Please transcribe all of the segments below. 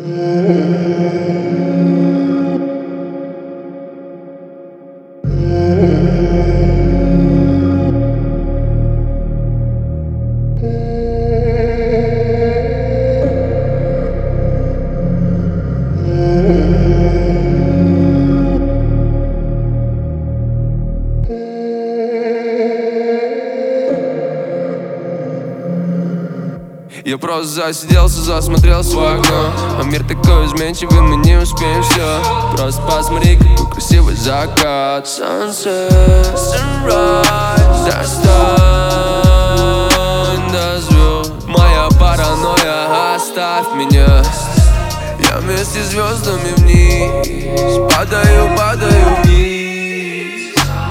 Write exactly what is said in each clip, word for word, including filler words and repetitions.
Я просто засиделся, засмотрелся в окно, а мир такой изменчивый, мы не успеем все. Просто посмотри, какой красивый закат. Sunset, sunrise, достань до звезд. Моя паранойя, оставь меня. Я вместе с звездами вниз падаю, падаю вниз.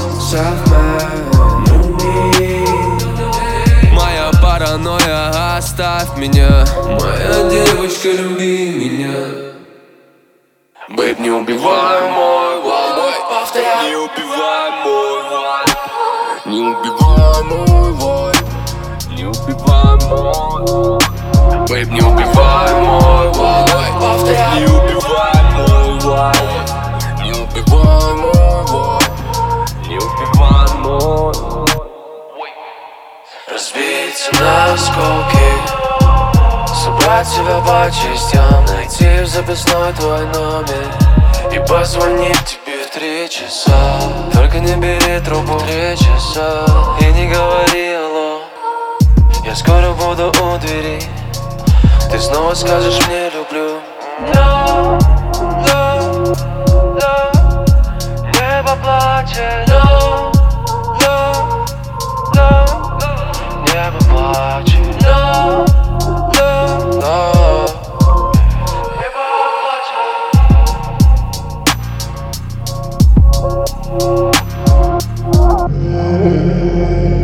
Моя паранойя, оставь меня. Моя девочка, люби меня. Бэйб, не убивай мой вайб, повторяй. Не убивай мой вайб. Не убивай мой вайб. Не убивай мой. Бэйб, не убивай мой вайб, повторяй. Не убивай мой вайб. Не убивай мой вайб. Не убивай мой. Разбиться на осколки, собрать себя по частям, найти в записной твой номер и позвонить тебе в три часа. Только не бери трубку в три часа и не говори алло. Я скоро буду у двери, ты снова скажешь мне люблю. No, no, no. Небо плачет. No, no, no. Небо плачет. No, no, no. Небо плачет.